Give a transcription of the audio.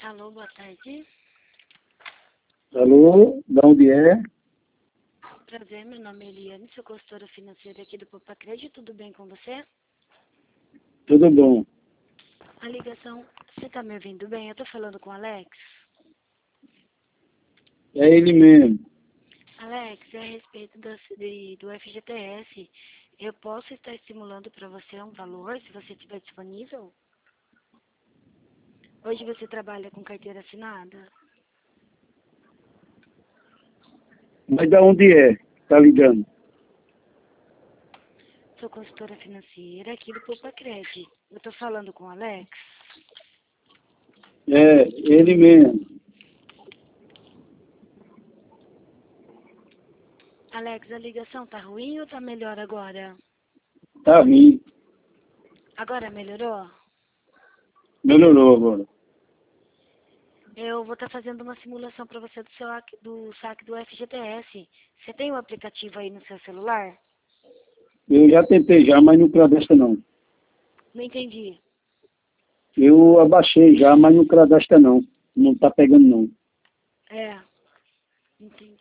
Alô, boa tarde. Alô, de onde é? Prazer, meu nome é Eliane, sou consultora financeira aqui do Popacred. Tudo bem com você? Tudo bom. A ligação, você está me ouvindo bem? Eu estou falando com o Alex. É ele mesmo. Alex, é a respeito do FGTS. Eu posso estar estimulando para você um valor, se você estiver disponível? Hoje você trabalha com carteira assinada? Mas de onde é? Tá ligando? Sou consultora financeira aqui do Popacred. Eu estou falando com o Alex. É, ele mesmo. Alex, a ligação tá ruim ou tá melhor agora? Tá ruim. Agora melhorou? Melhorou agora. Eu vou estar fazendo uma simulação para você do saque do FGTS. Você tem o aplicativo aí no seu celular? Eu já tentei já, mas não cadastra não. Não entendi. Eu abaixei já, mas não cadastra não. Não tá pegando não. É, entendi.